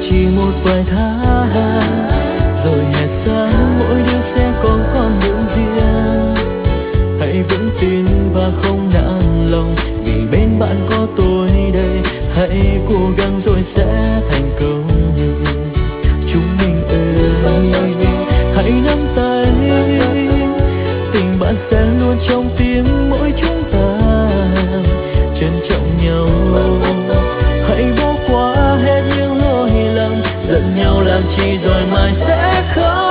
chỉ một vài tháng, rồi hè sang mỗi đứa sẽ có con đường riêng. Hãy vững tin và không nản lòng, vì bên bạn có tôi đây. Hãy cố gắng rồi sẽ thành công. Chúng mình ơi, hãy nắm tay, tình bạn sẽ luôn trong tim mỗi chúng ta. Trân trọng nhau, hãy bỏ qua hết những lỗi lầm, giận nhau làm chi rồi mai sẽ không.